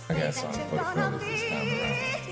I guess I'll put it forward this time around.